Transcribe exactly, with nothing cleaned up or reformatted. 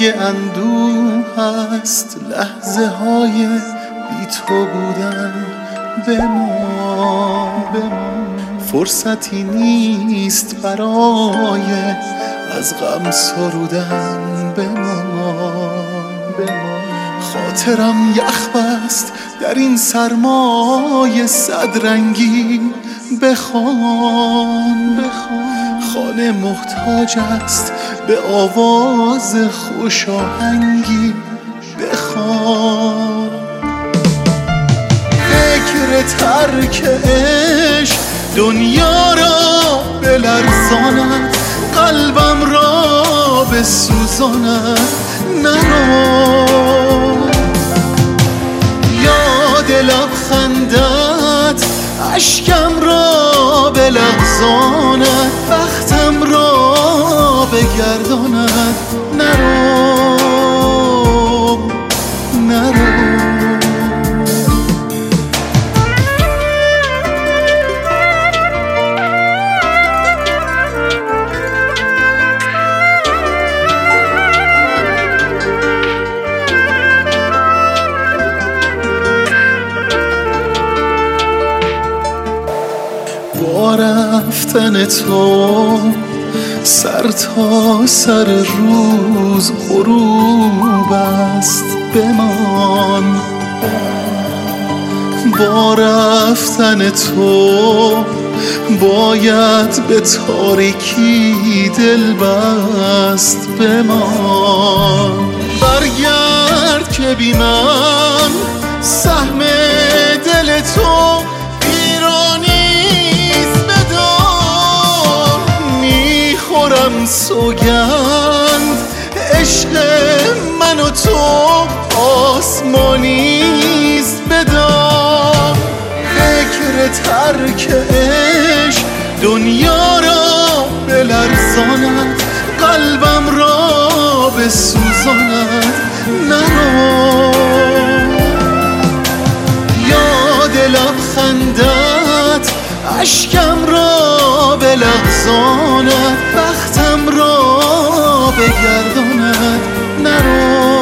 رنگ اندوه است لحظه های بی تو بودن بمان بمان. فرصتی نیست برای از غم سرودن بمان بمان. خاطرم یخ بست در این سرمای صد رنگی بخوان بخوان. خانه محتاج است به آواز خوش آهنگی بخوان. فکر ترک عشق دنیا را بلرزاند، قلبم را بسوزاند. نرو یاد لبخندت اشکم را بلغزاند، بختم را بگرداند. نرو نرو با رفتن تو سر تا سر روز غروب است بمان. با رفتن تو باید به تاریکی دل بست بمان. برگرد که بی من سهم دل تو خورم سوگند. عشق من و تو آسمانیست بدان. فکر ترک عشق دنیا را بلرزاند، قلبم را بسوزاند. نرو یاد لبخندت اشکم را بلغزاند، بختم را بگرداند. نرو